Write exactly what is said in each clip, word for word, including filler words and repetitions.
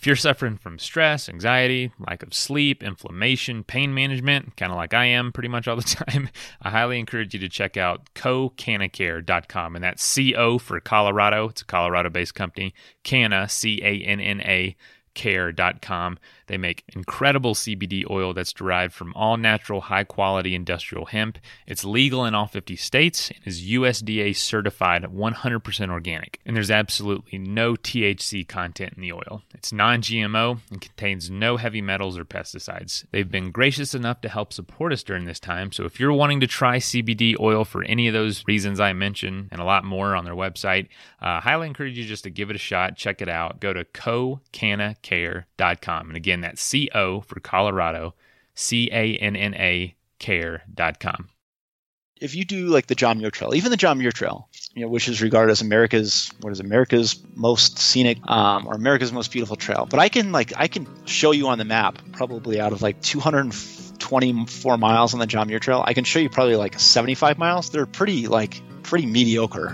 you're suffering from stress, anxiety, lack of sleep, inflammation, pain management, kind of like I am pretty much all the time, I highly encourage you to check out co canna care dot com. And that's C O for Colorado. It's a Colorado-based company. Canna, C A N N A, care dot com. They make incredible C B D oil that's derived from all natural, high-quality industrial hemp. It's legal in all fifty states and is U S D A certified one hundred percent organic. And there's absolutely no T H C content in the oil. It's non G M O and contains no heavy metals or pesticides. They've been gracious enough to help support us during this time. So if you're wanting to try C B D oil for any of those reasons I mentioned and a lot more on their website, I uh, highly encourage you just to give it a shot. Check it out. Go to co canna care dot com. And again, that's C O for Colorado, C A N N A care dot com. If you do like the John Muir Trail, even the John Muir Trail, you know, which is regarded as America's, what is it, America's most scenic um, or America's most beautiful trail. But I can like, I can show you on the map, probably out of like two hundred twenty-four miles on the John Muir Trail, I can show you probably like seventy-five miles. They're pretty like, pretty mediocre.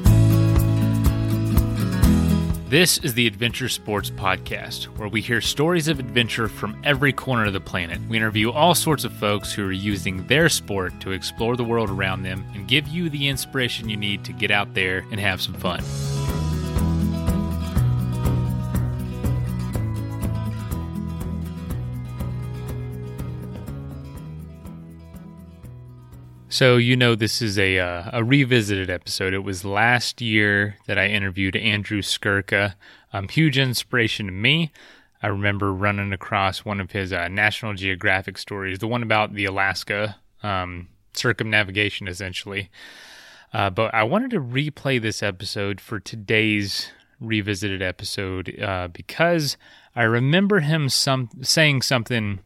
This is the Adventure Sports Podcast, where we hear stories of adventure from every corner of the planet. We interview all sorts of folks who are using their sport to explore the world around them and give you the inspiration you need to get out there and have some fun. So, you know, this is a uh, a revisited episode. It was last year that I interviewed Andrew Skurka. Um, huge inspiration to me. I remember running across one of his uh, National Geographic stories, the one about the Alaska um, circumnavigation, essentially. Uh, but I wanted to replay this episode for today's revisited episode uh, because I remember him some saying something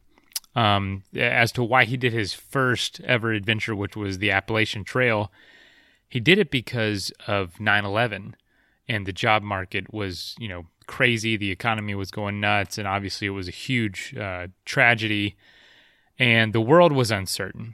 Um, as to why he did his first ever adventure, which was the Appalachian Trail. He did it because of nine eleven, and the job market was, you know, crazy. The economy was going nuts, and obviously it was a huge uh, tragedy, and the world was uncertain.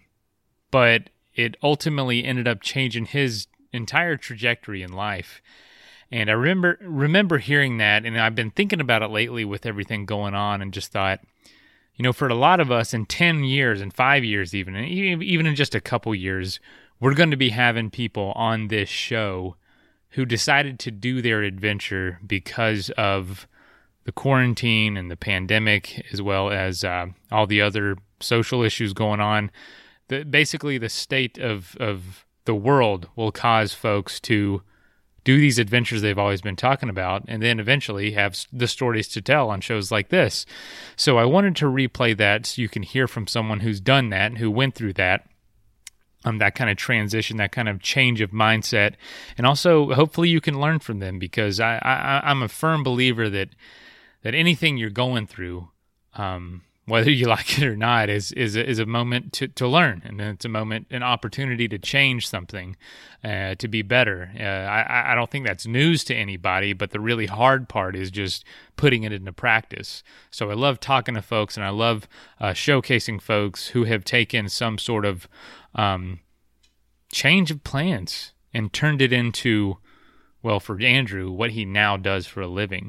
But it ultimately ended up changing his entire trajectory in life. And I remember remember hearing that, and I've been thinking about it lately with everything going on, and just thought, you know, for a lot of us in ten years and five years even, and even in just a couple years, we're going to be having people on this show who decided to do their adventure because of the quarantine and the pandemic, as well as uh, all the other social issues going on. The, basically, the state of, of the world will cause folks to do these adventures they've always been talking about, and then eventually have the stories to tell on shows like this. So I wanted to replay that so you can hear from someone who's done that, who went through that, um, that kind of transition, that kind of change of mindset, and also hopefully you can learn from them, because I, I, I'm a firm believer that that anything you're going through, um, whether you like it or not, is is a, is a moment to, to learn, and it's a moment, an opportunity to change something, uh, to be better. Uh, I, I don't think that's news to anybody, but the really hard part is just putting it into practice. So I love talking to folks, and I love uh, showcasing folks who have taken some sort of um, change of plans and turned it into, well, for Andrew, what he now does for a living.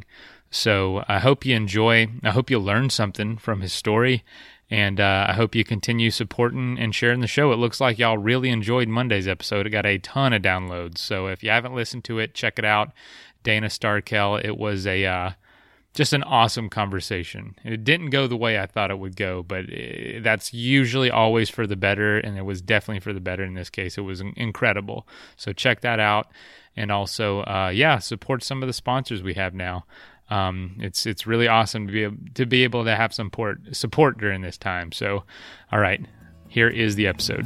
So I hope you enjoy, I hope you learn something from his story, and uh, I hope you continue supporting and sharing the show. It looks like y'all really enjoyed Monday's episode. It got a ton of downloads, so if you haven't listened to it, check it out. Dana Starkel. It was a uh, just an awesome conversation. It didn't go the way I thought it would go, but it, that's usually always for the better, and it was definitely for the better in this case. It was incredible. So check that out, and also, uh, yeah, support some of the sponsors we have now. Um, it's it's really awesome to be able, to be able to have some support support during this time. So, all right, here is the episode.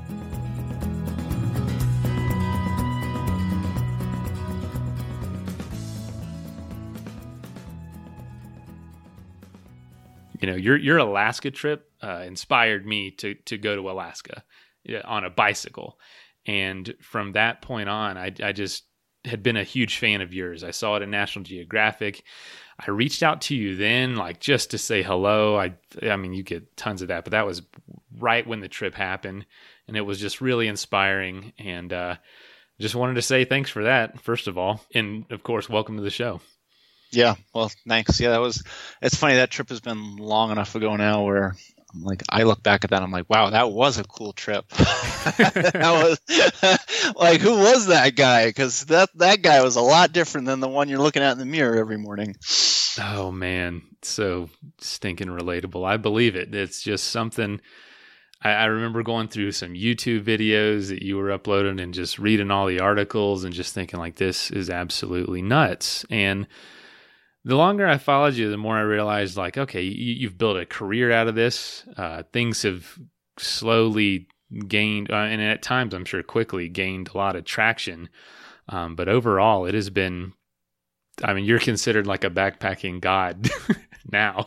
You know, your your Alaska trip uh, inspired me to to go to Alaska on a bicycle, and from that point on, I I just had been a huge fan of yours. I saw it in National Geographic. I reached out to you then, like just to say hello. I, I mean, you get tons of that, but that was right when the trip happened, and it was just really inspiring. And uh, just wanted to say thanks for that, first of all, and of course, welcome to the show. Yeah. Well, thanks. Yeah, that was. It's funny that trip has been long enough ago now where. I'm like I look back at that, I'm like, wow, that was a cool trip. That was like, who was that guy? Because that that guy was a lot different than the one you're looking at in the mirror every morning. Oh man, so stinking relatable. I believe it. It's just something. I, I remember going through some YouTube videos that you were uploading and just reading all the articles and just thinking like, this is absolutely nuts. And the longer I followed you, the more I realized, like, okay, you, you've built a career out of this. Uh, things have slowly gained, uh, and at times, I'm sure quickly gained a lot of traction. Um, but overall, it has been, I mean, you're considered like a backpacking god now.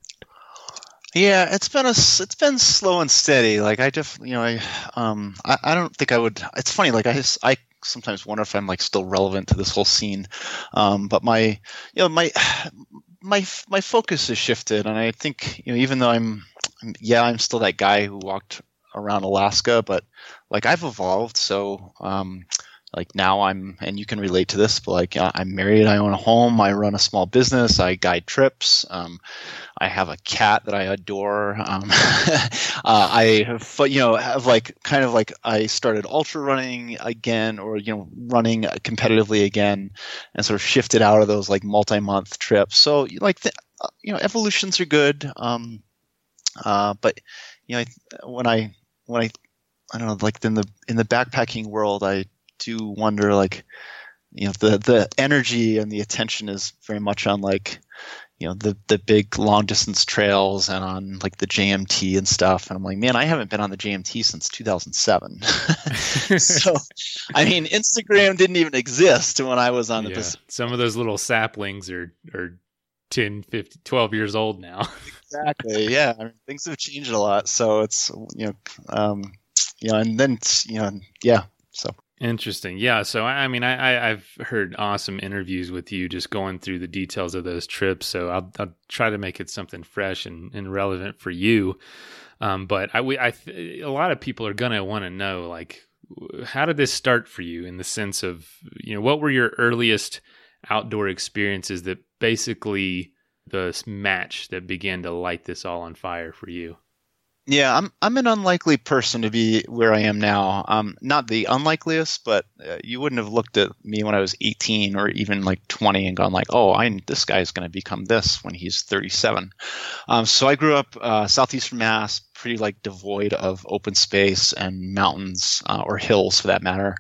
Yeah, it's been a it's been slow and steady. Like I just, you know, I um I, I don't think I would. It's funny. Like I just, I sometimes wonder if I'm like still relevant to this whole scene. Um, but my you know my my my focus has shifted, and I think you know even though I'm yeah I'm still that guy who walked around Alaska, but like I've evolved. So um, like now I'm, and you can relate to this, but like uh, I'm married, I own a home, I run a small business, I guide trips. Um, I have a cat that I adore. Um, uh, I have, you know, have like kind of like I started ultra running again, or you know, running competitively again, and sort of shifted out of those like multi-month trips. So like, the, you know, evolutions are good. Um, uh, but you know, when I when I I don't know, like in the in the backpacking world, I do wonder, like, you know, the the energy and the attention is very much on like, you know, the the big long distance trails and on like the J M T and stuff. And I'm like, man, I haven't been on the J M T since two thousand seven. So, I mean, Instagram didn't even exist when I was on the yeah. Pacific. Some of those little saplings are are ten, fifteen, twelve years old now. Exactly. Yeah. I mean, things have changed a lot. So it's, you know, um, you know, and then, you know, yeah. So. Interesting. Yeah. So, I mean, I, I, I've heard awesome interviews with you just going through the details of those trips. So I'll, I'll try to make it something fresh and, and relevant for you. Um, but I, we, I, a lot of people are going to want to know, like, how did this start for you in the sense of, you know, what were your earliest outdoor experiences that basically the match that began to light this all on fire for you? Yeah, I'm I'm an unlikely person to be where I am now. Um, not the unlikeliest, but uh, you wouldn't have looked at me when I was eighteen or even like twenty and gone like, oh, I this guy's going to become this when he's thirty-seven. Um, so I grew up uh, southeastern Mass, pretty like devoid of open space and mountains uh, or hills for that matter.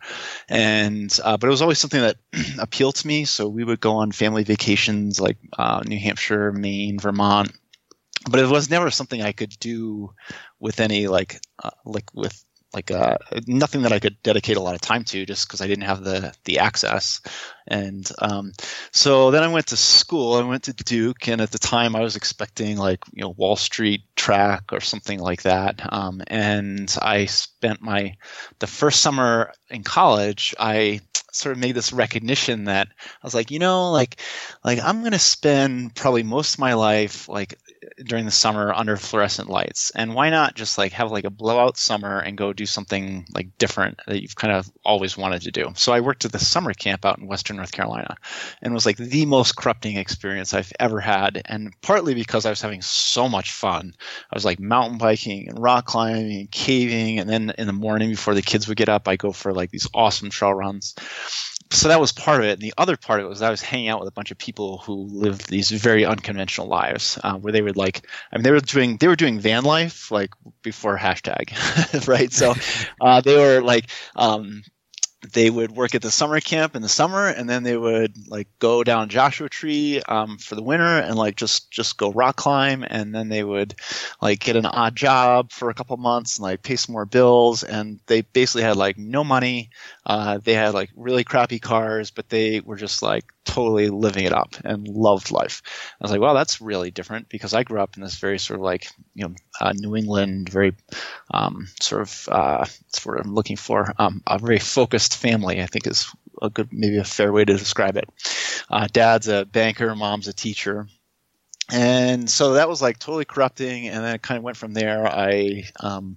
And uh, but it was always something that appealed to me. So we would go on family vacations like uh, New Hampshire, Maine, Vermont. But it was never something I could do with any like uh, like with like uh, nothing that I could dedicate a lot of time to, just because I didn't have the the access. And um, so then I went to school. I went to Duke, and at the time I was expecting like you know Wall Street track or something like that. Um, and I spent my the first summer in college. I sort of made this recognition that I was like, you know, like like I'm going to spend probably most of my life like during the summer under fluorescent lights, and why not just like have like a blowout summer and go do something like different that you've kind of always wanted to do. So I worked at the summer camp out in Western North Carolina, and it was like the most corrupting experience I've ever had. And partly because I was having so much fun. I was like mountain biking and rock climbing and caving, and then in the morning before the kids would get up, I go for like these awesome trail runs. So that was part of it. And the other part of it was I was hanging out with a bunch of people who lived these very unconventional lives, uh, where they would like, I mean, they were doing, they were doing van life like before hashtag, right? So uh, they were like, um, they would work at the summer camp in the summer, and then they would like go down Joshua Tree um, for the winter and like just just go rock climb, and then they would like get an odd job for a couple months and like pay some more bills. And they basically had like no money. Uh, they had like really crappy cars, but they were just like totally living it up and loved life. I was like, well, that's really different, because I grew up in this very sort of like, you know, uh, New England, very um, sort of, uh, that's what I'm looking for, um, a very focused family, I think is a good, maybe a fair way to describe it. Uh, dad's a banker, mom's a teacher. And so that was like totally corrupting. And then it kind of went from there. I, um,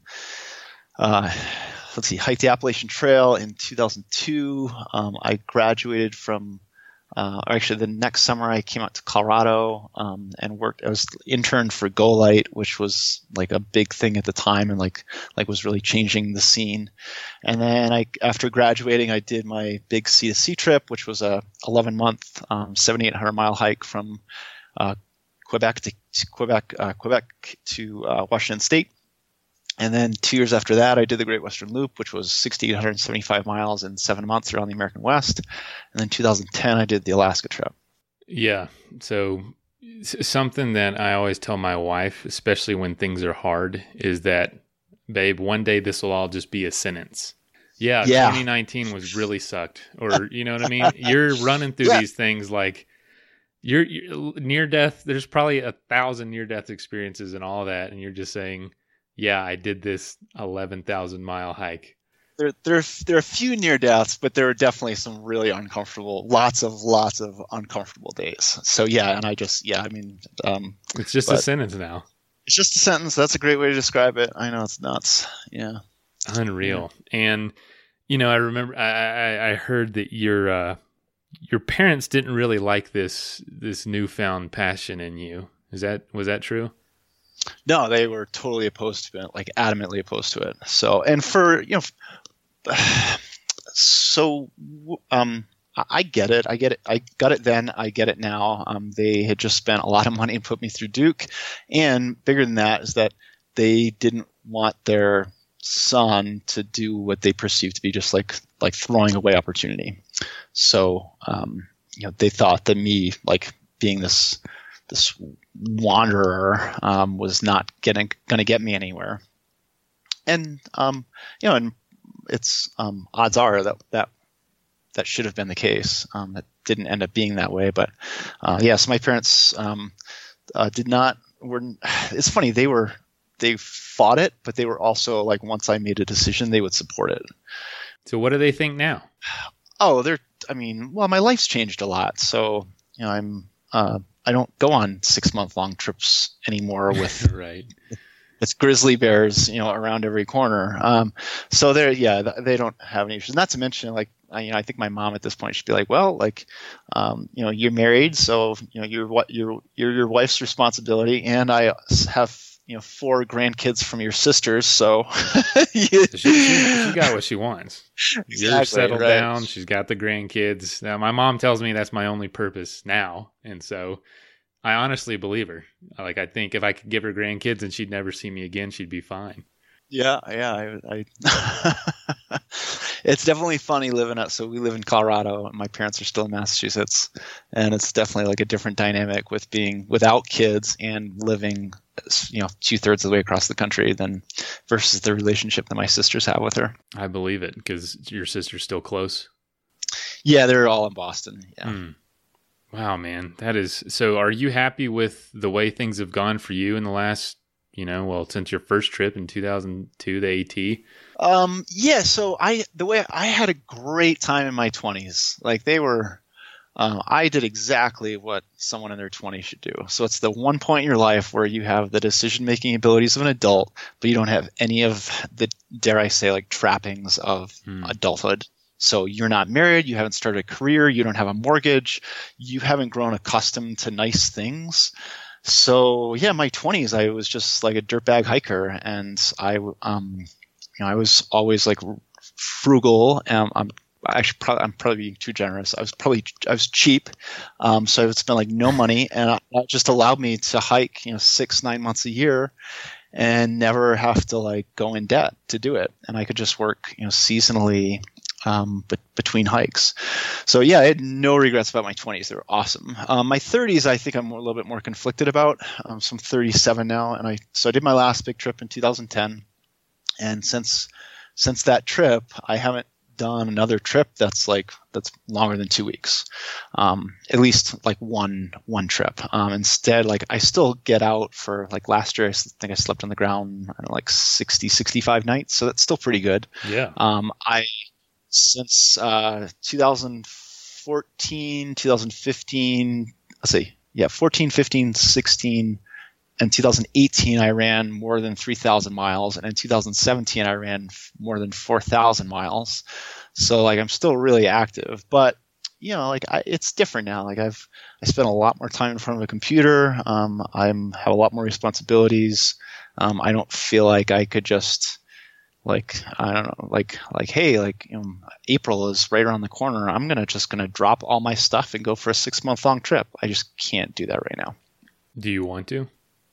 uh, let's see, hiked the Appalachian Trail in two thousand two. Um, I graduated from uh, actually the next summer I came out to Colorado um, and worked. I was interned for GoLite, which was like a big thing at the time and like like was really changing the scene. And then I, after graduating, I did my big C to C trip, which was a eleven month, um, seventy-eight hundred mile hike from uh, Quebec to Quebec, uh, Quebec to uh, Washington State. And then two years after that, I did the Great Western Loop, which was six thousand eight hundred seventy-five miles in seven months around the American West. And then two thousand ten, I did the Alaska trip. Yeah. So something that I always tell my wife, especially when things are hard, is that, babe, one day this will all just be a sentence. Yeah, yeah. twenty nineteen was really sucked. Or, you know what I mean? You're running through yeah. these things like you're, you're near death. There's probably a thousand near death experiences and all that. And you're just saying, yeah, I did this eleven thousand mile hike. There, there, there are a few near deaths, but there are definitely some really uncomfortable, lots of, lots of uncomfortable days. So yeah, and I just, yeah, I mean, um, it's just a sentence now. It's just a sentence. That's a great way to describe it. I know it's nuts. Yeah, unreal. Yeah. And you know, I remember I, I, I heard that your uh, your parents didn't really like this this newfound passion in you. Is that was that true? No, they were totally opposed to it, like adamantly opposed to it. So, and for, you know, so um, I get it. I get it. I got it then. I get it now. Um, they had just spent a lot of money and put me through Duke. And bigger than that is that they didn't want their son to do what they perceived to be just like, like throwing away opportunity. So, um, you know, they thought that me, like being this, this wanderer um, was not getting going to get me anywhere, and um, you know, and it's um, odds are that that that should have been the case. Um, it didn't end up being that way, but uh, yes, yeah, so my parents um, uh, did not. Were it's funny they were they fought it, but they were also like once I made a decision, they would support it. So what do they think now? Oh, they're. I mean, well, my life's changed a lot, so you know, I'm. Uh, I don't go on six month long trips anymore with right. with grizzly bears, you know, around every corner. Um, so they're yeah, they don't have any issues. Not to mention, like, I, you know, I think my mom at this point should be like, well, like, um, you know, you're married, so you know, you're what you're you're your wife's responsibility, and I have you know four grandkids from your sisters, so she, she, she got what she wants. Exactly, you're settled right. down. She's got the grandkids. Now, my mom tells me that's my only purpose now, and so I honestly believe her. Like, I think if I could give her grandkids and she'd never see me again, she'd be fine. Yeah, yeah. I, I it's definitely funny living out. So we live in Colorado, and my parents are still in Massachusetts, and it's definitely like a different dynamic with being without kids and living, you know, two thirds of the way across the country than versus the relationship that my sisters have with her. I believe it because your sister's still close. Yeah, they're all in Boston. Yeah. Mm. Wow, man, that is so. Are you happy with the way things have gone for you in the last? You know, well, since your first trip in two thousand two, the AT? Um, yeah, so I, the way I had a great time in my twenties. Like they were, um, I did exactly what someone in their twenties should do. So it's the one point in your life where you have the decision-making abilities of an adult, but you don't have any of the, dare I say, like trappings of hmm. adulthood. So you're not married, you haven't started a career, you don't have a mortgage, you haven't grown accustomed to nice things. So yeah, my twenties, I was just like a dirtbag hiker, and I, um, you know, I was always like frugal. Um, I'm actually probably I'm probably being too generous. I was probably I was cheap, um, so I would spend like no money, and that just allowed me to hike, you know, six nine months a year, and never have to like go in debt to do it, and I could just work, you know, seasonally. Um, but between hikes. So yeah, I had no regrets about my twenties. They were awesome. Um, my thirties, I think I'm a little bit more conflicted about. Um, so I'm thirty-seven now. And I, so I did my last big trip in two thousand ten. And since, since that trip, I haven't done another trip that's like, that's longer than two weeks. Um, at least like one, one trip. Um, instead, like I still get out for like last year, I think I slept on the ground, I don't know, like sixty, sixty-five nights. So that's still pretty good. Yeah. Um, I, Since uh, two thousand fourteen, two thousand fifteen, let's see, yeah, fourteen, fifteen, sixteen, and two thousand eighteen, I ran more than three thousand miles. And in two thousand seventeen, I ran f- more than four thousand miles. So, like, I'm still really active. But you know, like I, it's different now. Like I've I spend a lot more time in front of a computer. Um, I'm have a lot more responsibilities. Um, I don't feel like I could just like I don't know, like like hey, like you know, April is right around the corner. I'm gonna just gonna drop all my stuff and go for a six month long trip. I just can't do that right now. Do you want to?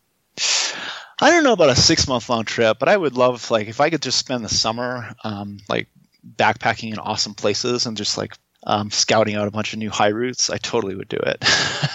I don't know about a six month long trip, but I would love like if I could just spend the summer um, like backpacking in awesome places and just like um, scouting out a bunch of new high routes. I totally would do it.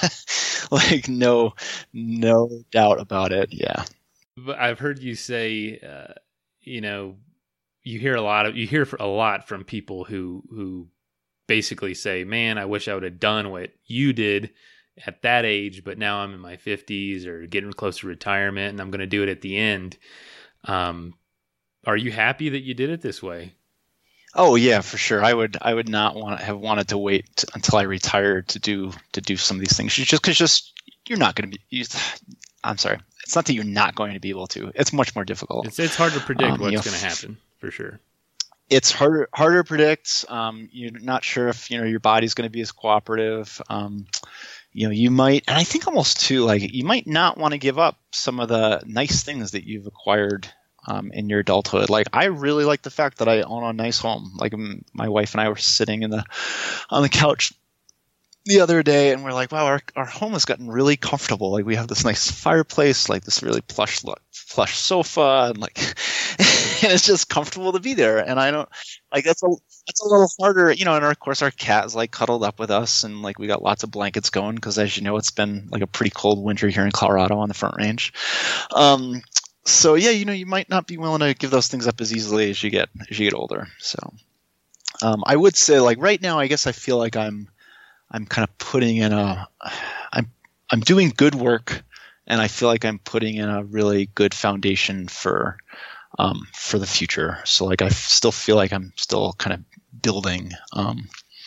Like no, no doubt about it. Yeah. But I've heard you say, uh, you know, you hear a lot of you hear a lot from people who who basically say, "Man, I wish I would have done what you did at that age, but now I'm in my fifties or getting close to retirement and I'm going to do it at the end." Um, are you happy that you did it this way? Oh yeah, for sure. I would I would not want to have wanted to wait t- until I retired to do to do some of these things. Just because just you're not going to be. You, I'm sorry. It's not that you're not going to be able to. It's much more difficult. It's it's hard to predict um, what's you know, going to happen for sure. It's harder harder to predict. Um, you're not sure if you know your body's going to be as cooperative. Um, you know, you might, and I think almost too, like you might not want to give up some of the nice things that you've acquired um, in your adulthood. Like I really like the fact that I own a nice home. Like m- my wife and I were sitting in the on the couch the other day, and we're like, wow, our our home has gotten really comfortable. Like we have this nice fireplace, like this really plush plush sofa, and like, and it's just comfortable to be there. And I don't like that's a that's a little harder, you know. And of course, our cat is like cuddled up with us, and like we got lots of blankets going because, as you know, it's been like a pretty cold winter here in Colorado on the Front Range. Um, so yeah, you know, you might not be willing to give those things up as easily as you get as you get older. So um, I would say, like right now, I guess I feel like I'm. I'm kind of putting in a, I'm, I'm doing good work, and I feel like I'm putting in a really good foundation for, um, for the future. So like, I still feel like I'm still kind of building, um,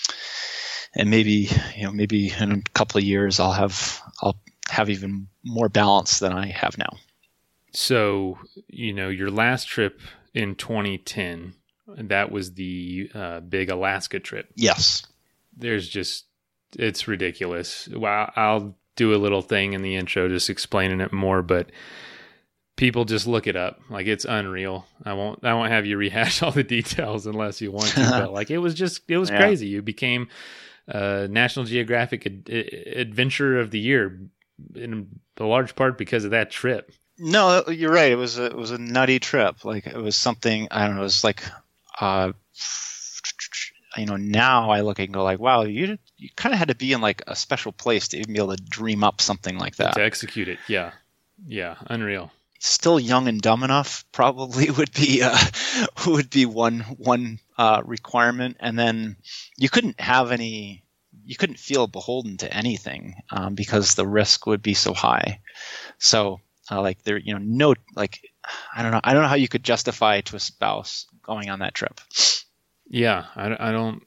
and maybe, you know, maybe in a couple of years I'll have, I'll have even more balance than I have now. So, you know, your last trip in twenty ten, that was the uh, big Alaska trip. Yes. There's just, it's ridiculous. Well, I'll do a little thing in the intro just explaining it more, but people just look it up. Like it's unreal. I won't I won't have you rehash all the details unless you want to, but like it was just it was yeah. crazy. You became uh National Geographic Ad- Adventure of the Year in a large part because of that trip. No, you're right. It was a, it was a nutty trip. Like it was something, I don't know, it was like uh you know, now I look and go like, wow, you you kind of had to be in like a special place to even be able to dream up something like that. To execute it, yeah. Yeah, unreal. Still young and dumb enough probably would be uh, would be one one uh, requirement. And then you couldn't have any, you couldn't feel beholden to anything um, because the risk would be so high. So uh, like there, you know, no, like, I don't know. I don't know how you could justify to a spouse going on that trip. Yeah, I, I don't,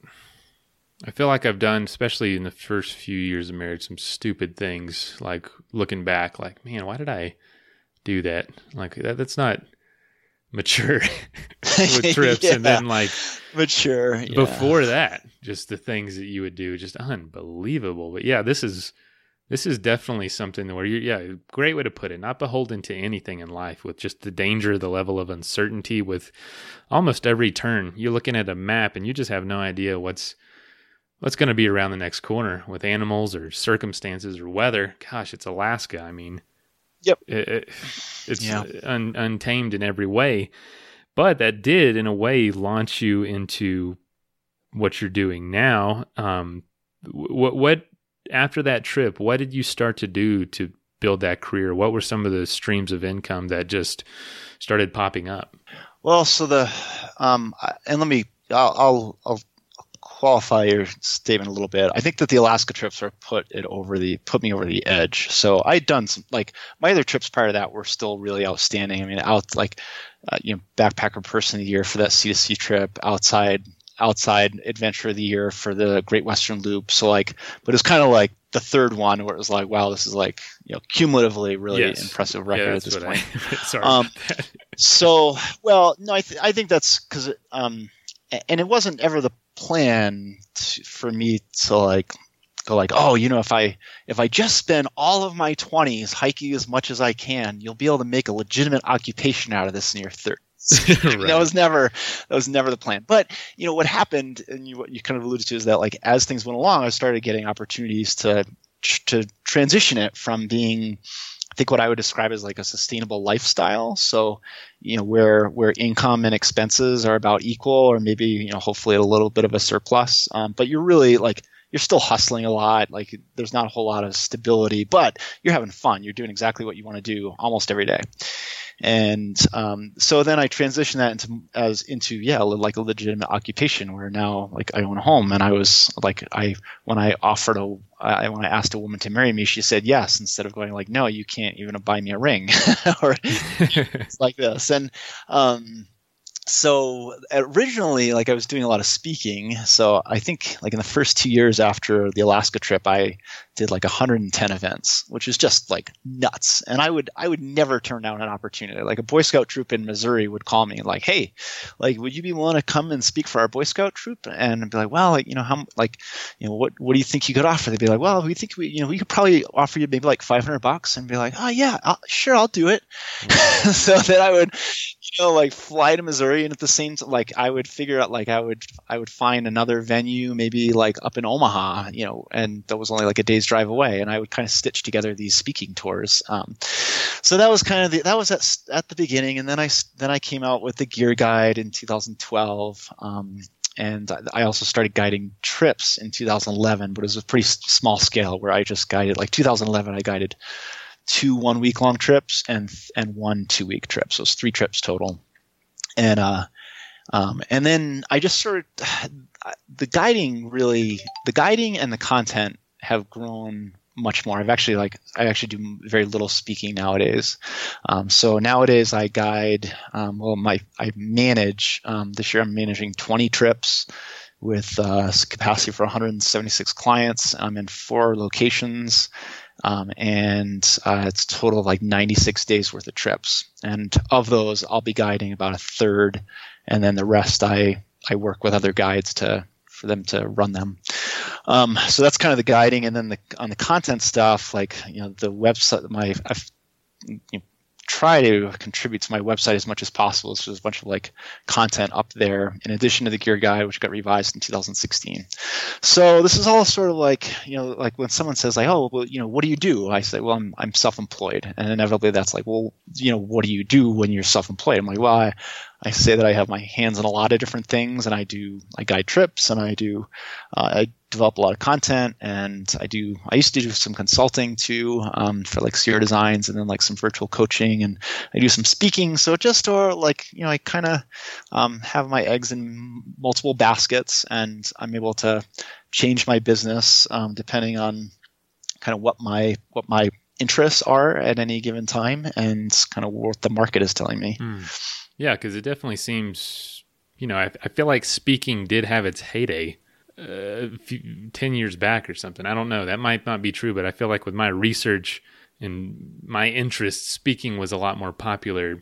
I feel like I've done, especially in the first few years of marriage, some stupid things, like looking back, like, man, why did I do that? Like, that, that's not mature with trips. Yeah, and then, like, mature. Yeah. Before that, just the things that you would do, just unbelievable. But yeah, this is, this is definitely something where you're, yeah, great way to put it, not beholden to anything in life with just the danger, the level of uncertainty with almost every turn. You're looking at a map and you just have no idea what's, what's going to be around the next corner with animals or circumstances or weather. Gosh, it's Alaska. I mean, yep, it, it, it's yeah. un, untamed in every way, but that did in a way launch you into what you're doing now. Um, what, what, after that trip, what did you start to do to build that career? What were some of the streams of income that just started popping up? Well, so the, um, and let me, I'll, I'll, I'll qualify your statement a little bit. I think that the Alaska trips sort of put it over the, put me over the edge. So I'd done some, like my other trips prior to that were still really outstanding. I mean, out like, uh, you know, backpacker person of the year for that C to C trip, outside, outside adventure of the year for the Great Western Loop. So like, but it's kind of like the third one where it was like, wow, this is like, you know, cumulatively really yes. impressive record yeah, at this point. I, sorry. Um, so, well, no, I, th- I think that's because, um, and it wasn't ever the plan to, for me to like go like, oh, you know, if I if I just spend all of my twenties hiking as much as I can, you'll be able to make a legitimate occupation out of this in your thirties. Right. That was never that was never the plan. But you know what happened, and you what you kind of alluded to is that like as things went along, I started getting opportunities to to transition it from being, I think, what I would describe as like a sustainable lifestyle. So, you know, where where income and expenses are about equal, or maybe, you know, hopefully a little bit of a surplus. Um, but you're really like you're still hustling a lot. Like there's not a whole lot of stability, but you're having fun. You're doing exactly what you want to do almost every day. And um, so then I transitioned that into as into yeah like a legitimate occupation where now like I own a home, and I was like I when I offered a I, when I asked a woman to marry me, she said yes instead of going like no, you can't even buy me a ring or it's like this. And um, so originally, like I was doing a lot of speaking. So I think like in the first two years after the Alaska trip, I did like one hundred ten events, which is just like nuts. And I would I would never turn down an opportunity. Like a Boy Scout troop in Missouri would call me like, hey, like would you be willing to come and speak for our Boy Scout troop? And I'd be like, well, like you know how like you know what what do you think you could offer? They'd be like, well, we think we you know we could probably offer you maybe like five hundred bucks, and be like, oh yeah, I'll, sure, I'll do it. Mm-hmm. So then I would you know like fly to Missouri, and at the same time, like I would figure out like I would I would find another venue maybe like up in Omaha, you know, and that was only like a day's drive away, and I would kind of stitch together these speaking tours. Um, so that was kind of the, that was at, at the beginning, and then I then I came out with the Gear Guide in two thousand twelve, um, and I also started guiding trips in two thousand eleven, but it was a pretty small scale where I just guided like two thousand eleven. I guided two one week long trips and and one two week trip, so it was three trips total, and uh, um, and then I just sort of the guiding really the guiding and the content have grown much more. I've actually like I actually do very little speaking nowadays. Um, so nowadays I guide. Um, well, my I manage um, this year. I'm managing twenty trips with uh, capacity for one hundred seventy-six clients. I'm in four locations, um, and uh, it's a total of like ninety-six days worth of trips. And of those, I'll be guiding about a third, and then the rest I I work with other guides to. for them to run them. Um, so that's kind of the guiding. And then the, on the content stuff, like, you know, the website, my, I've you know, try to contribute to my website as much as possible. So there's a bunch of like content up there in addition to the Gear Guide, which got revised in two thousand sixteen. So this is all sort of like, you know, like when someone says like, oh, well, you know, what do you do? I say, well, I'm, I'm self-employed. And inevitably that's like, well, you know, what do you do when you're self-employed? I'm like, well, I, I say that I have my hands in a lot of different things, and I do, I guide trips, and I do, uh, I develop a lot of content, and I do, I used to do some consulting too, um, for like Sierra Designs, and then like some virtual coaching, and I do some speaking. So just, or like, you know, I kind of, um, have my eggs in multiple baskets, and I'm able to change my business, um, depending on kind of what my, what my interests are at any given time, and kind of what the market is telling me. Mm. Yeah, because it definitely seems, you know, I, I feel like speaking did have its heyday uh, a few, ten years back or something. I don't know. That might not be true, but I feel like with my research and my interests, speaking was a lot more popular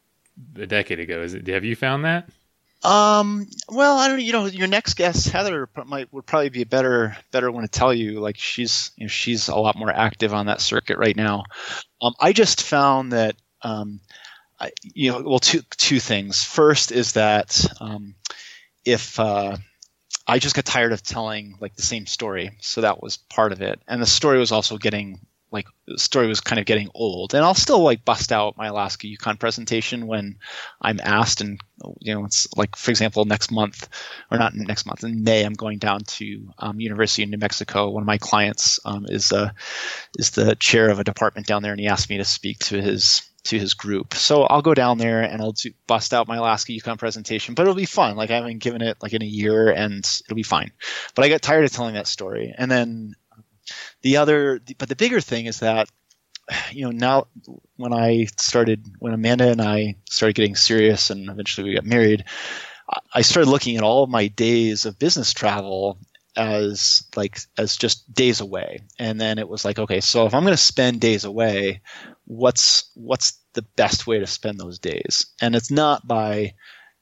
a decade ago. Is it? Have you found that? Um. Well, I don't. You know, your next guest, Heather, might would probably be a better better one to tell you. Like she's, you know, she's a lot more active on that circuit right now. Um. I just found that. Um. I, you know, well, two two things. First is that um, if uh, I just got tired of telling like the same story, so that was part of it, and the story was also getting like the story was kind of getting old. And I'll still like bust out my Alaska Yukon presentation when I'm asked, and you know, it's like, for example, next month or not next month in May, I'm going down to um, University of New Mexico. One of my clients um, is uh, is the chair of a department down there, and he asked me to speak to his. to his group. So I'll go down there and I'll do, bust out my Alaska Yukon presentation, but it'll be fun. Like I haven't given it like in a year, and it'll be fine. But I got tired of telling that story. And then the other, but the bigger thing is that, you know, now when I started, when Amanda and I started getting serious and eventually we got married, I started looking at all of my days of business travel as like as just days away. And then it was like, okay, so if I'm going to spend days away, what's what's the best way to spend those days? And it's not by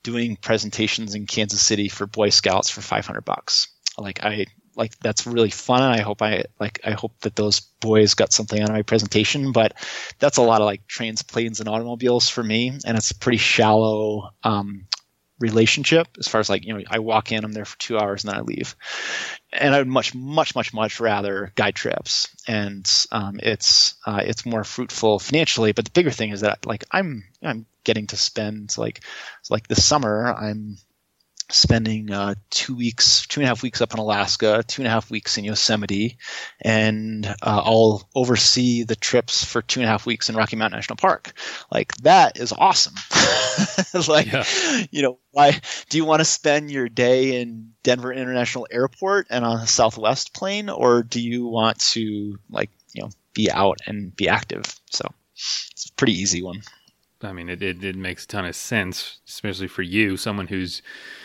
doing presentations in Kansas City for Boy Scouts for five hundred bucks. Like I like that's really fun, and I hope I like I hope that those boys got something out of my presentation. But that's a lot of like trains, planes, and automobiles for me, and it's a pretty shallow um, relationship as far as like, you know, I walk in, I'm there for two hours, and then I leave. And I would much, much, much, much rather guide trips, and um, it's uh, it's more fruitful financially. But the bigger thing is that like I'm I'm getting to spend like like this summer I'm spending uh, two weeks, two and a half weeks up in Alaska, two and a half weeks in Yosemite, and uh, I'll oversee the trips for two and a half weeks in Rocky Mountain National Park. Like that is awesome. Like, yeah. You know, why do you want to spend your day in Denver International Airport and on a Southwest plane, or do you want to like, you know, be out and be active? So it's a pretty easy one. I mean, it, it, it makes a ton of sense, especially for you, someone who's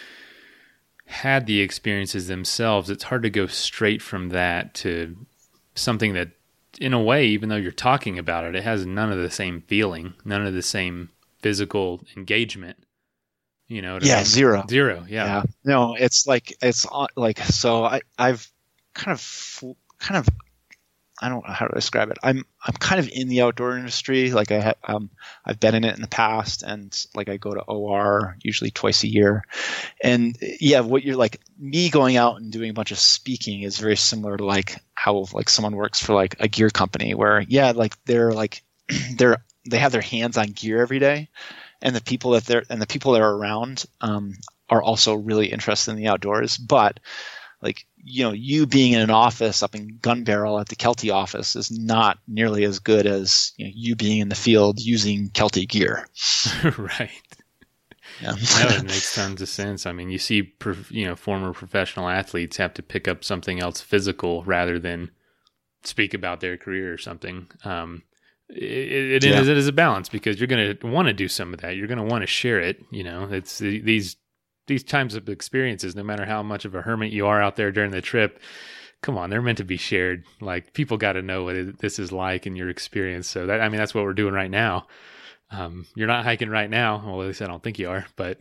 had the experiences themselves. It's hard to go straight from that to something that, in a way, even though you're talking about it, it has none of the same feeling, none of the same physical engagement. You know what I yeah, mean? zero. Zero, yeah. yeah. No, it's like, it's like, so I, I've kind of, kind of, I don't know how to describe it. I'm I'm kind of in the outdoor industry. Like I ha- um I've been in it in the past, and like I go to O R usually twice a year. And yeah, what you're like me going out and doing a bunch of speaking is very similar to like how like someone works for like a gear company where yeah, like they're like they're they have their hands on gear every day, and the people that they're and the people that are around um are also really interested in the outdoors, but like, you know, you being in an office up in Gun Barrel at the Kelty office is not nearly as good as, you know, you being in the field using Kelty gear. Right. Yeah. No, it makes tons of sense. I mean, you see, you know, former professional athletes have to pick up something else physical rather than speak about their career or something. Um, it, it, yeah. is, it is a balance because you're going to want to do some of that. You're going to want to share it. You know, it's these these times of experiences, no matter how much of a hermit you are out there during the trip, come on, they're meant to be shared. Like people got to know what it, this is like in your experience. So that, I mean, that's what we're doing right now. Um, you're not hiking right now. Well, at least I don't think you are, but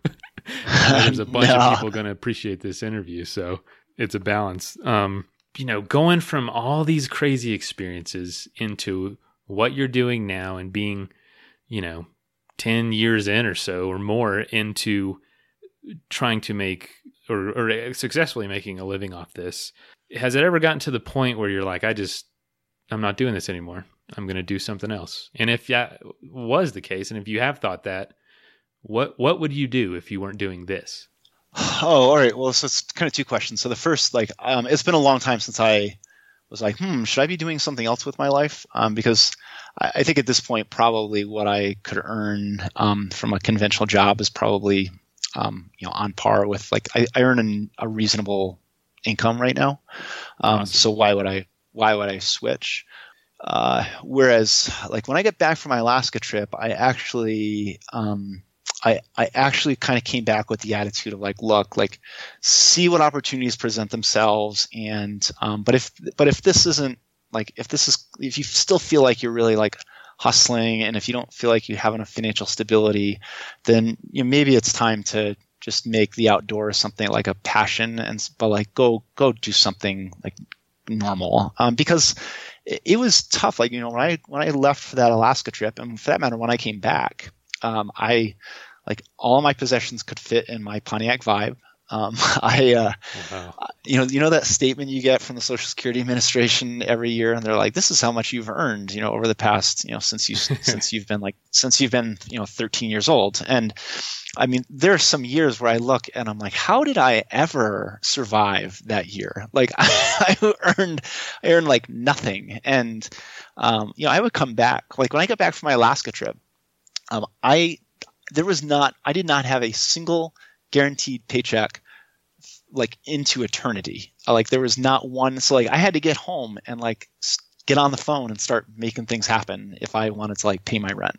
there's a bunch no. of people going to appreciate this interview. So it's a balance. Um, you know, going from all these crazy experiences into what you're doing now and being, you know, ten years in or so or more into trying to make or, or successfully making a living off this. Has it ever gotten to the point where you're like, I just, I'm not doing this anymore. I'm going to do something else. And if that was the case, and if you have thought that, what, what would you do if you weren't doing this? Oh, all right. Well, so it's kind of two questions. So the first, like, um, it's been a long time since I was like, hmm, should I be doing something else with my life? Um, because I, I think at this point, probably what I could earn um, from a conventional job is probably Um, you know, on par with like I, I earn an, a reasonable income right now. Um, awesome. So why would I, why would I switch? Uh, whereas like when I get back from my Alaska trip, I actually, um, I, I actually kind of came back with the attitude of like, look, like see what opportunities present themselves. And, um, but if, but if this isn't like, if this is, if you still feel like you're really like hustling, and if you don't feel like you have enough financial stability, then you know, maybe it's time to just make the outdoors something like a passion, and but like go go do something like normal. Um, because it, it was tough. Like you know, when I when I left for that Alaska trip, and for that matter, when I came back, um, I like all my possessions could fit in my Pontiac Vibe. Um, I, uh, wow. you know, you know that statement you get from the Social Security Administration every year, and they're like, "This is how much you've earned," you know, over the past, you know, since you since you've been like since you've been, you know, thirteen years old. And I mean, there are some years where I look and I'm like, "How did I ever survive that year?" Like, I, I earned, I earned like nothing, and um, you know, I would come back. Like when I got back from my Alaska trip, um, I there was not, I did not have a single guaranteed paycheck like into eternity. Like there was not one. So like I had to get home and like get on the phone and start making things happen if I wanted to like pay my rent.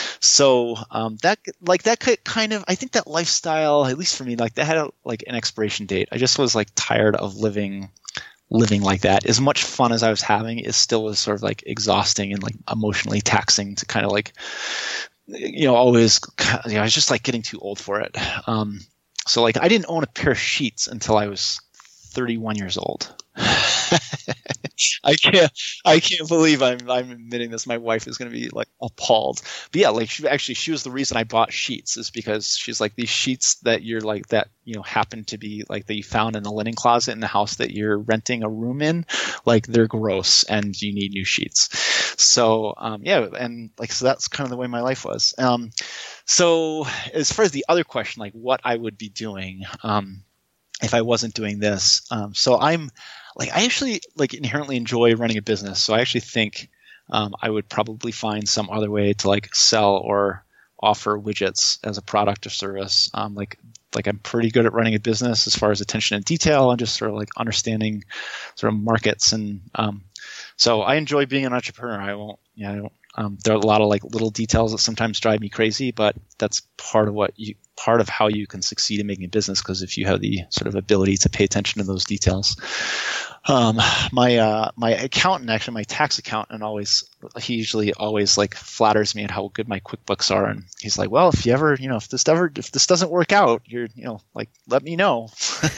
So um, that like that could kind of, I think that lifestyle, at least for me, like that had a, like an expiration date. I just was like tired of living living like that. As much fun as I was having, it still was sort of like exhausting and like emotionally taxing to kind of like you know, always, you know, I was just like getting too old for it. Um, so like I didn't own a pair of sheets until I was thirty-one years old. I can't, I can't believe I'm, I'm admitting this. My wife is going to be like appalled. But yeah, like she actually, she was the reason I bought sheets, is because she's like, these sheets that you're like, that, you know, happen to be like that you found in the linen closet in the house that you're renting a room in, like they're gross and you need new sheets. So, um, yeah. And like, so that's kind of the way my life was. Um, so as far as the other question, like what I would be doing, um, if I wasn't doing this. Um, so I'm like, I actually like inherently enjoy running a business. So I actually think um, I would probably find some other way to like sell or offer widgets as a product or service. Um, like, like I'm pretty good at running a business as far as attention and detail and just sort of like understanding sort of markets. And um, so I enjoy being an entrepreneur. I won't, yeah, I don't, um, there are a lot of like little details that sometimes drive me crazy, but that's part of what you, part of how you can succeed in making a business. Because if you have the sort of ability to pay attention to those details, um, my, uh, my accountant, actually my tax accountant always, he usually always like flatters me at how good my QuickBooks are. And he's like, well, if you ever, you know, if this ever, if this doesn't work out, you're, you know, like, let me know.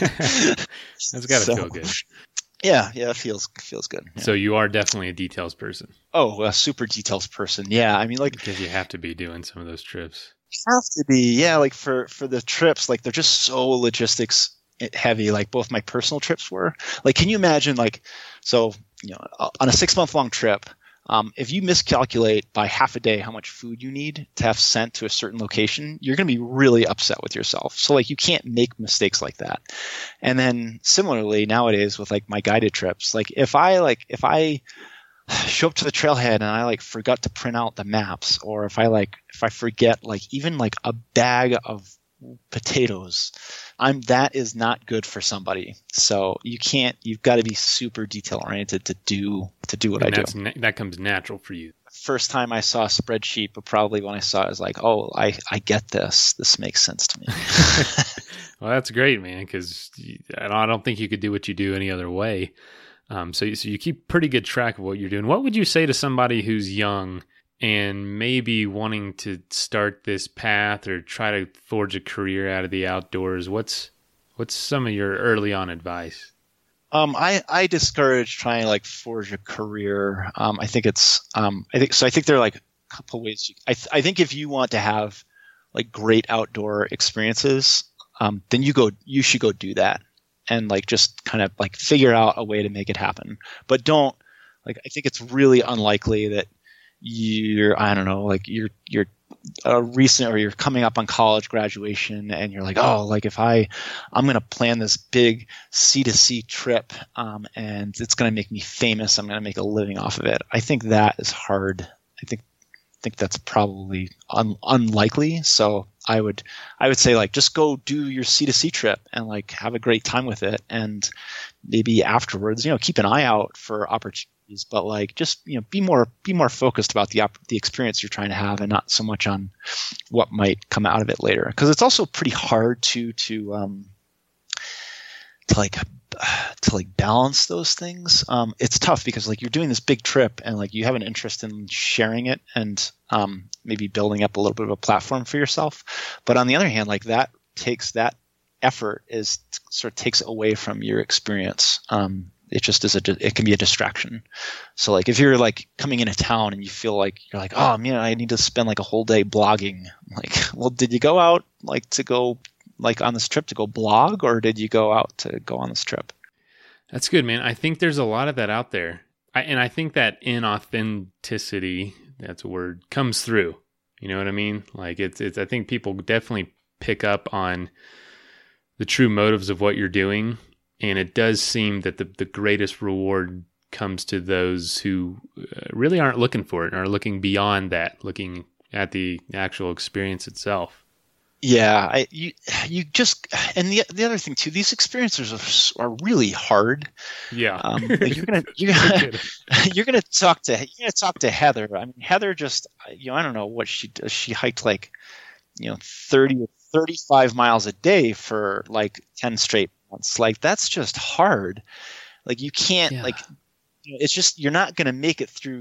That's gotta so, feel good. Yeah, yeah, it feels feels good. Yeah. So you are definitely a details person. Oh, a super details person. Yeah, I mean, like because you have to be doing some of those trips. You have to be, yeah. Like for for the trips, like they're just so logistics heavy. Like both my personal trips were. Like, can you imagine? Like, so you know, on a six month long trip, um, if you miscalculate by half a day how much food you need to have sent to a certain location, you're going to be really upset with yourself. So like you can't make mistakes like that. And then similarly nowadays with like my guided trips, like if I like if I show up to the trailhead and I like forgot to print out the maps, or if I like if I forget like even like a bag of potatoes, I'm that is not good for somebody. So you can't, you've got to be super detail oriented to do to do what and I that's do. Na- that comes natural for you. First time I saw a spreadsheet, but probably when I saw it, I was like, oh, I, I get this. This makes sense to me. Well, that's great, man, because I don't think you could do what you do any other way. Um, so, you, so you keep pretty good track of what you're doing. What would you say to somebody who's young and maybe wanting to start this path or try to forge a career out of the outdoors? What's what's some of your early on advice? Um, I, I discourage trying to like forge a career. Um, I think it's, um, I think, so I think there are like a couple ways. You, I, th- I think if you want to have like great outdoor experiences, um, then you go, you should go do that and like just kind of like figure out a way to make it happen. But don't like, I think it's really unlikely that you're, I don't know, like you're, you're, a recent or you're coming up on college graduation and you're like, oh, like if I, I'm going to plan this big C to C trip um, and it's going to make me famous. I'm going to make a living off of it. I think that is hard. I think, I think that's probably un, unlikely. So I would, I would say like, just go do your C to C trip and like have a great time with it. And maybe afterwards, you know, keep an eye out for opportunities. But like, just you know, be more be more focused about the op- the experience you're trying to have, and not so much on what might come out of it later. Because it's also pretty hard to to um, to like to like balance those things. Um, it's tough because like you're doing this big trip, and like you have an interest in sharing it, and um, maybe building up a little bit of a platform for yourself. But on the other hand, like that takes that effort is sort of takes away from your experience. Um, It just is a, it can be a distraction. So like if you're like coming into town and you feel like you're like, oh man, I need to spend like a whole day blogging. Like, well, did you go out like to go like on this trip to go blog, or did you go out to go on this trip? That's good, man. I think there's a lot of that out there. I, and I think that inauthenticity, that's a word, comes through. You know what I mean? Like it's, it's, I think people definitely pick up on the true motives of what you're doing. And it does seem that the, the greatest reward comes to those who really aren't looking for it and are looking beyond that, looking at the actual experience itself. Yeah, I, you you just and the the other thing too, these experiences are, are really hard. Yeah, um, like you're gonna you're gonna you're gonna talk to you're gonna talk to Heather. I mean, Heather just you know I don't know what she does. She hiked like you know thirty or thirty-five miles a day for like ten straight months. Like that's just hard. Like you can't yeah. like you know, it's just you're not gonna make it through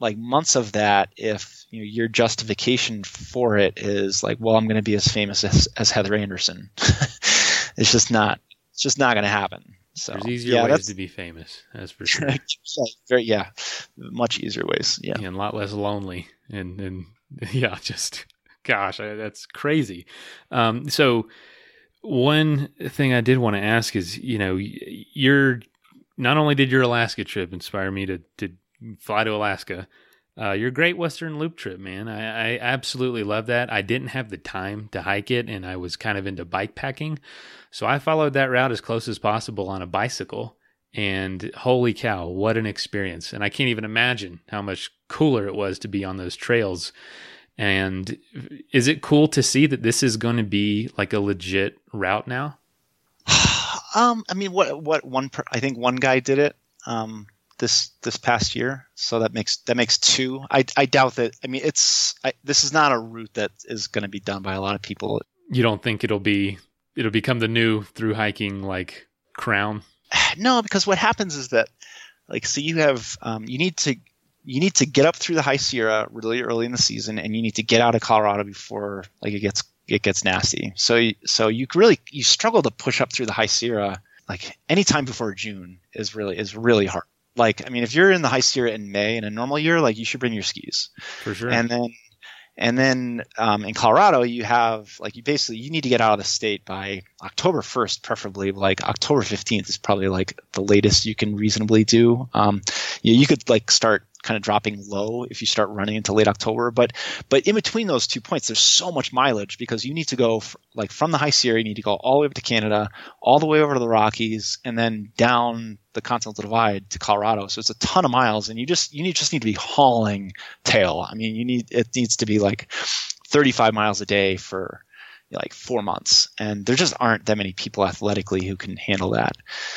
like months of that if you know your justification for it is like, well, I'm going to be as famous as, as Heather Anderson. It's just not. It's just not going to happen. So there's easier yeah, ways to be famous, that's for sure. Very, yeah, much easier ways. Yeah, and a lot less lonely, and and yeah, just gosh, I, that's crazy. Um, so one thing I did want to ask is, you know, you're not only did your Alaska trip inspire me to to fly to Alaska, uh, your Great Western Loop trip, man, I, I absolutely love that. I didn't have the time to hike it, and I was kind of into bike packing. So I followed that route as close as possible on a bicycle, and holy cow, what an experience. And I can't even imagine how much cooler it was to be on those trails. And is it cool to see that this is going to be like a legit route now? um, I mean, what, what one, per, I think one guy did it, um, this, this past year. So that makes, that makes two. I, I doubt that. I mean, it's, I, this is not a route that is going to be done by a lot of people. You don't think it'll be, it'll become the new through hiking like crown? No, because what happens is that, like, so you have, um, you need to, you need to get up through the High Sierra really early in the season, and you need to get out of Colorado before, like, it gets, it gets nasty. So, you, so you really, you struggle to push up through the High Sierra, like, anytime before June is really, is really hard. Like, I mean, if you're in the High Sierra in May in a normal year, like, you should bring your skis. For sure. And then, And then um, in Colorado, you have like you basically you need to get out of the state by October first, preferably. Like October fifteenth is probably like the latest you can reasonably do. Um, you, you could like start kind of dropping low if you start running into late October. But but in between those two points, there's so much mileage because you need to go f- like from the High Sierra, you need to go all the way up to Canada, all the way over to the Rockies, and then down the Continental Divide to Colorado. So it's a ton of miles, and you just you need just need to be hauling tail. I mean, you need it needs to be like thirty-five miles a day for you know, like four months, and there just aren't that many people athletically who can handle that.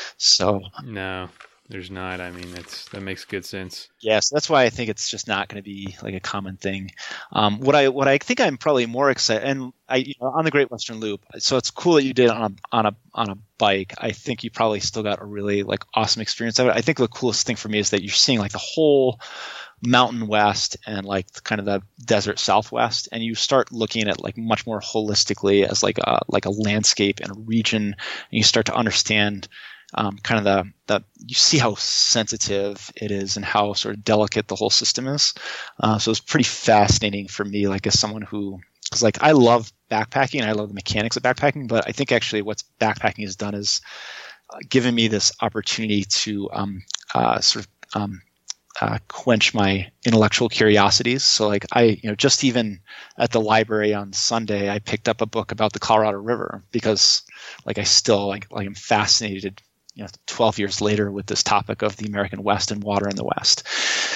So no. There's not. I mean, that's that makes good sense. Yes, yeah, so that's why I think it's just not going to be like a common thing. Um, what I what I think I'm probably more excited, and I you know, on the Great Western Loop. So it's cool that you did it on a on a on a bike. I think you probably still got a really like awesome experience of it. I think the coolest thing for me is that you're seeing like the whole Mountain West and like kind of the desert Southwest, and you start looking at like much more holistically as like a like a landscape and a region, and you start to understand. Um, kind of the, the you see how sensitive it is and how sort of delicate the whole system is. Uh, so it's pretty fascinating for me, like as someone who, because like I love backpacking and I love the mechanics of backpacking, but I think actually what backpacking has done is uh, given me this opportunity to um, uh, sort of um, uh, quench my intellectual curiosities. So like I, you know, just even at the library on Sunday, I picked up a book about the Colorado River because like I still like like I'm fascinated. You know, twelve years later with this topic of the American West and water in the West.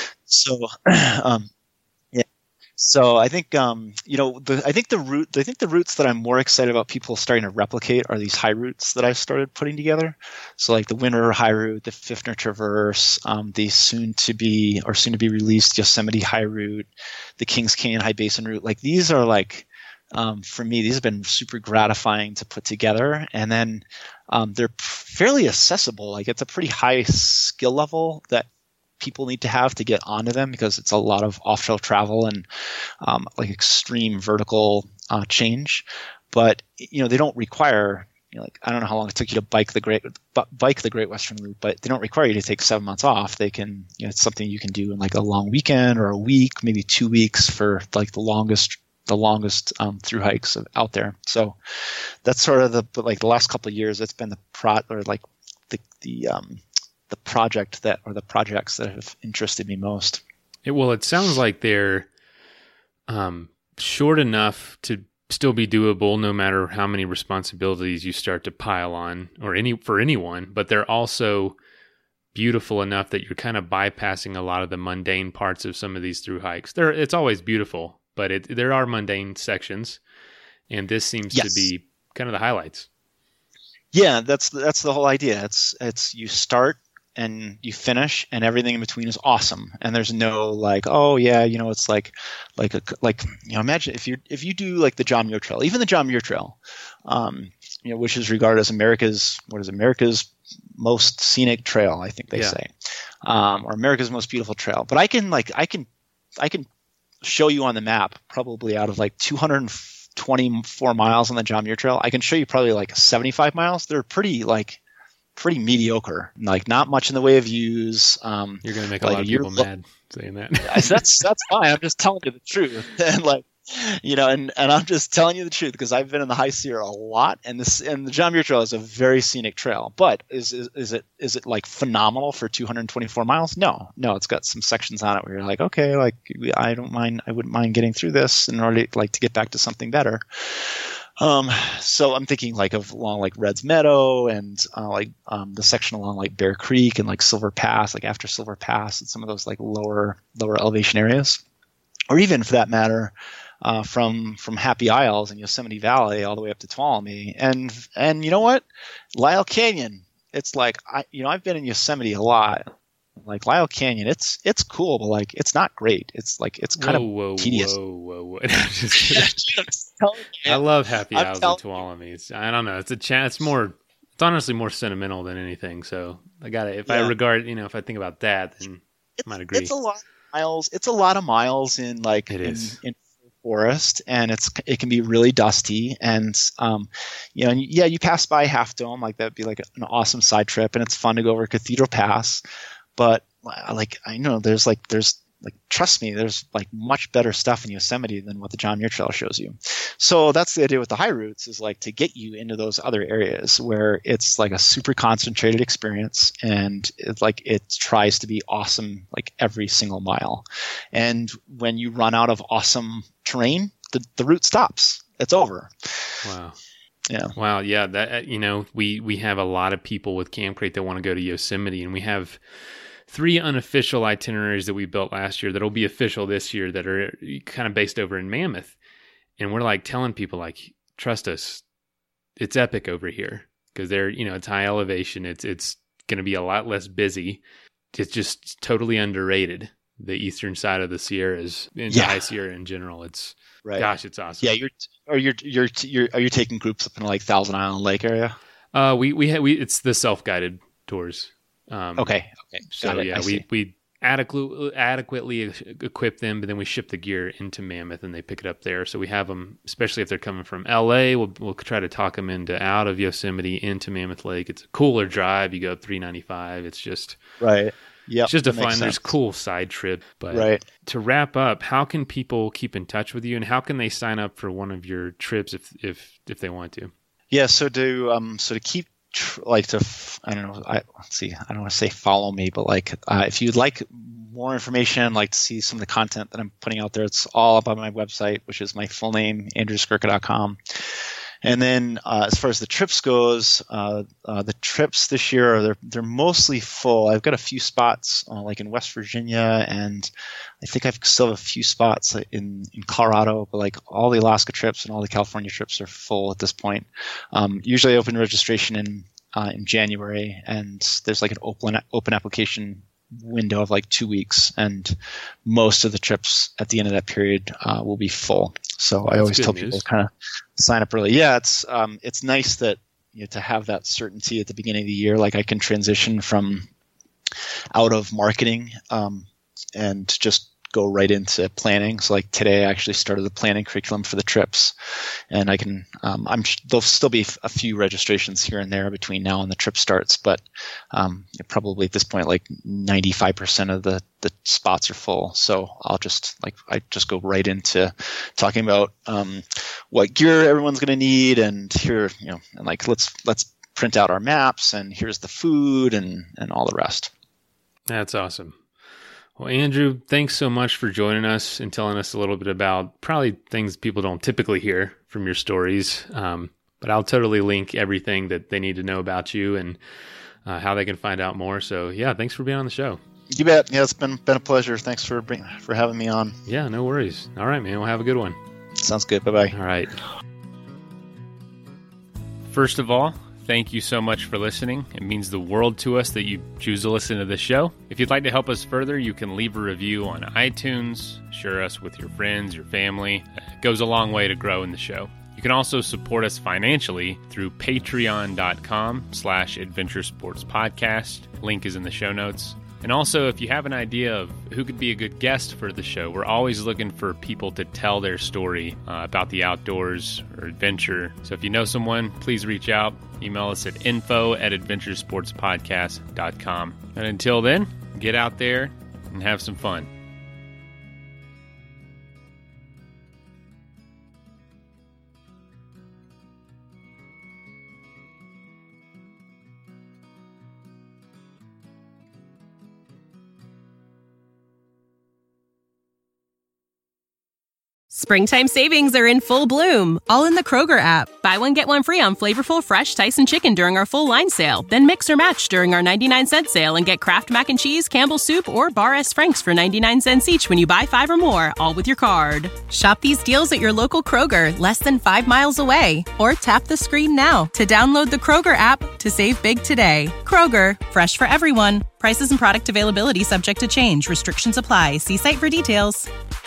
So, um, yeah. So I think, um, you know, the, I think the route, I think the routes that I'm more excited about people starting to replicate are these high routes that I've started putting together. So like the Wind River High Route, the Fifner Traverse, um, the soon to be or soon to be released Yosemite High Route, the Kings Canyon High Basin Route. Like these are like, um, for me, these have been super gratifying to put together. And then, Um, they're fairly accessible. Like it's a pretty high skill level that people need to have to get onto them because it's a lot of off-trail travel and um, like extreme vertical uh, change. But you know they don't require. You know, like I don't know how long it took you to bike the great bike the Great Western Loop, but they don't require you to take seven months off. They can. You know, it's something you can do in like a long weekend or a week, maybe two weeks for like the longest. the longest um, through hikes out there. So that's sort of the like the last couple of years. That's been the pro or like the the um, the project that or the projects that have interested me most. It, well, it sounds like they're um, short enough to still be doable, no matter how many responsibilities you start to pile on, or any for anyone. But they're also beautiful enough that you're kind of bypassing a lot of the mundane parts of some of these through hikes. They're it's always beautiful. But it, there are mundane sections, and this seems yes. to be kind of the highlights. Yeah, that's that's the whole idea. It's it's you start and you finish, and everything in between is awesome. And there's no like, oh yeah, you know, it's like like a like you know, imagine if you if you do like the John Muir Trail, even the John Muir Trail, um, you know, which is regarded as America's what is it, America's most scenic trail, I think they yeah. say, um, or America's most beautiful trail. But I can like I can. I can show you on the map probably out of like two hundred twenty-four miles on the John Muir Trail, I can show you probably like seventy-five miles. They're pretty like pretty mediocre, like not much in the way of views. Um, You're going to make a like lot of people mad saying that. that's that's fine. I'm just telling you the truth. And like, you know, and, and I'm just telling you the truth because I've been in the High Sierra a lot, and this and the John Muir Trail is a very scenic trail. But is is, is it is it like phenomenal for two hundred twenty-four miles? No, no. It's got some sections on it where you're like, okay, like I don't mind. I wouldn't mind getting through this in order to, like to get back to something better. Um, so I'm thinking like of along like Red's Meadow and uh, like um, the section along like Bear Creek and like Silver Pass, like after Silver Pass and some of those like lower lower elevation areas, or even for that matter, uh, from from Happy Isles and Yosemite Valley all the way up to Tuolumne. And and you know what, Lyell Canyon, it's like I you know I've been in Yosemite a lot. Like Lyell Canyon, it's it's cool, but like it's not great. It's like it's kind whoa, of tedious. Whoa, whoa, whoa! Just I love Happy Isles and Tuolumne. It's, I don't know. It's a chance. It's more. It's honestly more sentimental than anything. So I got it. If yeah. I regard, you know, if I think about that, then it's, I might agree. It's a lot of miles. It's a lot of miles in like it in, is. in forest, and it's it can be really dusty. And um, you know, and yeah, you pass by Half Dome, like that'd be like an awesome side trip, and it's fun to go over Cathedral Pass. But like I know there's like there's like trust me, there's like much better stuff in Yosemite than what the John Muir Trail shows you. So that's the idea with the high routes, is like to get you into those other areas where it's like a super concentrated experience, and it's like it tries to be awesome like every single mile. And when you run out of awesome terrain, the, the route stops. It's over. Wow. Yeah. Wow. Yeah. That, you know, we, we have a lot of people with Camp Crate that want to go to Yosemite, and we have three unofficial itineraries that we built last year that'll be official this year that are kind of based over in Mammoth. And we're like telling people like, trust us, it's epic over here, because they're, you know, it's high elevation. It's, it's going to be a lot less busy. It's just totally underrated. The eastern side of the Sierras and yeah. the High Sierra in general. It's, right. Gosh, it's awesome. Yeah. You're, or you're, you're, you're, are you taking groups up in like Thousand Island Lake area? Uh, we, we, ha- we, it's the self-guided tours. Um, okay. Okay. So it. yeah, I we, see. we adequately, adequately equip them, but then we ship the gear into Mammoth and they pick it up there. So we have them, especially if they're coming from L A, we'll, we'll try to talk them into out of Yosemite into Mammoth Lake. It's a cooler drive. You go up three ninety-five. It's just, right. Yeah. It's just a fun, there's cool side trip. But right. to wrap up, how can people keep in touch with you, and how can they sign up for one of your trips if, if, if they want to? Yeah. So to, um, so to keep, like to I don't know I let's see I don't want to say follow me, but like uh, if you'd like more information, like to see some of the content that I'm putting out there, it's all up on my website, which is my full name, andrew skurka dot com. And then uh, as far as the trips goes, uh, uh, the trips this year are they're they're mostly full. I've got a few spots uh, like in West Virginia, and I think I still have a few spots in, in Colorado. But like all the Alaska trips and all the California trips are full at this point. Um, usually I open registration in uh, in January, and there's like an open open application window of like two weeks, and most of the trips at the end of that period uh, will be full. So I That's always tell news. people kind of sign up early. Yeah, it's um, it's nice that you know, to have that certainty at the beginning of the year. Like I can transition from out of marketing um, and just go right into planning. So like today I actually started the planning curriculum for the trips, and I can um, I'm there'll still be a few registrations here and there between now and the trip starts, but um, probably at this point like ninety-five percent of the the spots are full. So I'll just like I just go right into talking about um, what gear everyone's going to need, and here you know and like let's let's print out our maps, and here's the food and and all the rest. That's awesome. Well, Andrew, thanks so much for joining us and telling us a little bit about probably things people don't typically hear from your stories. Um, but I'll totally link everything that they need to know about you and uh, how they can find out more. So yeah, thanks for being on the show. You bet. Yeah, it's been been a pleasure. Thanks for bring, for having me on. Yeah, no worries. All right, man. We'll have a good one. Sounds good. Bye-bye. All right. First of all, thank you so much for listening. It means the world to us that you choose to listen to this show. If you'd like to help us further, you can leave a review on iTunes, share us with your friends, your family. It goes a long way to grow in the show. You can also support us financially through patreon.com slash adventure sports podcast. Link is in the show notes. And also, if you have an idea of who could be a good guest for the show, we're always looking for people to tell their story uh, about the outdoors or adventure. So if you know someone, please reach out. Email us at info at adventuresportspodcast dot com. And until then, get out there and have some fun. Springtime savings are in full bloom, all in the Kroger app. Buy one, get one free on flavorful, fresh Tyson chicken during our full line sale. Then mix or match during our ninety-nine cent sale and get Kraft Mac and Cheese, Campbell's Soup, or Bar S. Frank's for ninety-nine cents each when you buy five or more, all with your card. Shop these deals at your local Kroger, less than five miles away. Or tap the screen now to download the Kroger app to save big today. Kroger, fresh for everyone. Prices and product availability subject to change. Restrictions apply. See site for details.